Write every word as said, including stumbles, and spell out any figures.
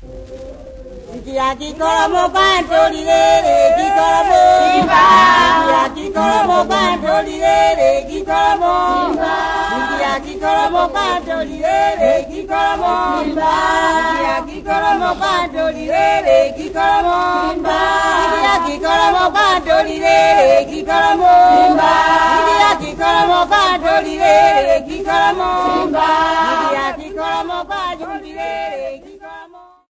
Yaki kolomo bandoli re ki kolomo imba yaki kolomo bandoli re ki kolomo imba yaki kolomo bandoli re ki kolomo imba yaki kolomo bandoli re ki kolomo imba yaki kolomo bandoli re ki kolomo imba